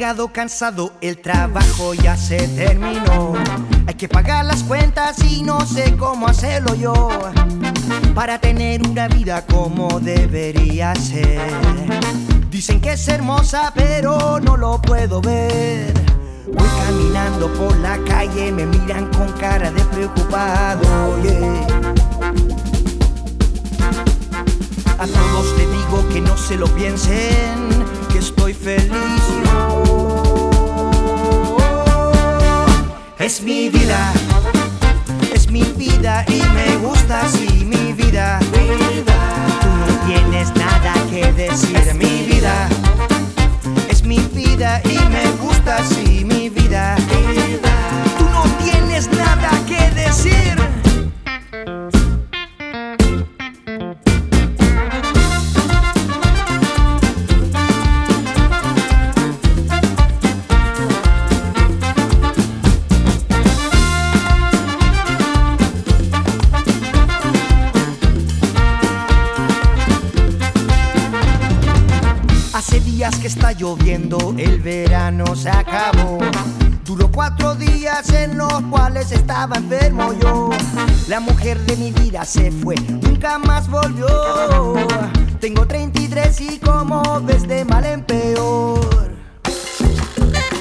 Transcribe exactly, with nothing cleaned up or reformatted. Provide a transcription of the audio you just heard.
llegado cansado, el trabajo ya se terminó. Hay que pagar las cuentas y no sé cómo hacerlo yo, para tener una vida como debería ser. Dicen que es hermosa pero no lo puedo ver. Voy caminando por la calle, me miran con cara de preocupado, yeah. A todos les digo que no se lo piensen, que estoy feliz. Es mi vida, es mi vida y me gusta así mi vida. Tú no tienes nada que decir. Mi vida, es mi vida y me gusta así mi vida. Tú no tienes nada que decir. Hace días que está lloviendo, el verano se acabó. Duró cuatro días en los cuales estaba enfermo yo. La mujer de mi vida se fue, nunca más volvió. Tengo treinta y tres y como ves de mal en peor.